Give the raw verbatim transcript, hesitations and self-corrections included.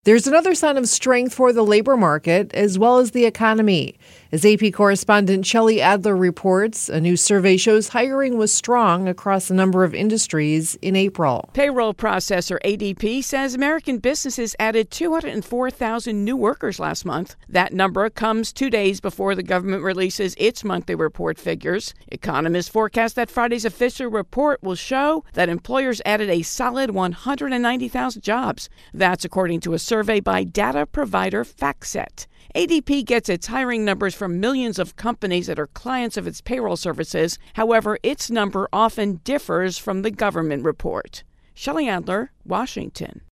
There's another sign of strength for the labor market as well as the economy. As A P correspondent Shelley Adler reports, a new survey shows hiring was strong across a number of industries in April. Payroll processor A D P says American businesses added two hundred four thousand new workers last month. That number comes two days before the government releases its monthly report figures. Economists forecast that Friday's official report will show that employers added a solid one hundred ninety thousand jobs. That's according to a survey by data provider FactSet. A D P gets its hiring numbers from millions of companies that are clients of its payroll services. However, its number often differs from the government report. Shelley Adler, Washington.